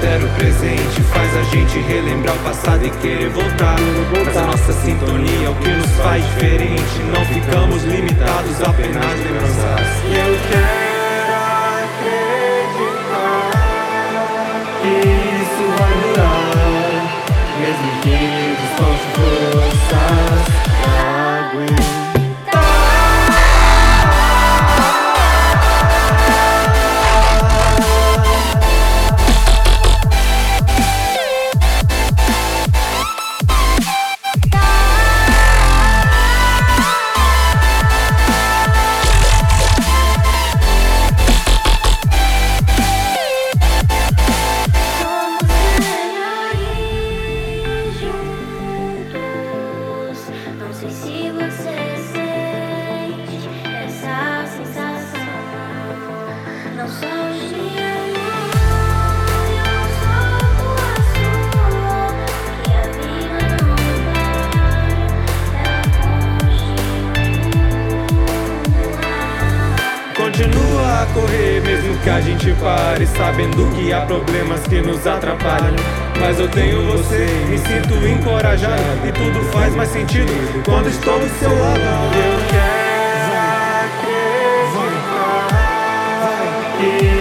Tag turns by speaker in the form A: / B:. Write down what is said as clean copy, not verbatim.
A: sincero presente faz a gente relembrar o passado e querer voltar. Mas a nossa sintonia é o que nos faz diferente. Não ficamos limitados a apenas lembranças.
B: Eu quero acreditar que isso vai durar, mesmo que nos falte forças pra aguentar.
C: Não sei se você sente essa sensação. Não sou de amor, eu sou tua sua. Que a vida não para, ela continua.
A: Continua a correr mesmo que a gente pare, sabendo que há problemas que nos atrapalham. Mas eu tenho você, me sinto encorajado e tudo faz mais sentido quando estou do seu lado.
B: Eu quero acreditar que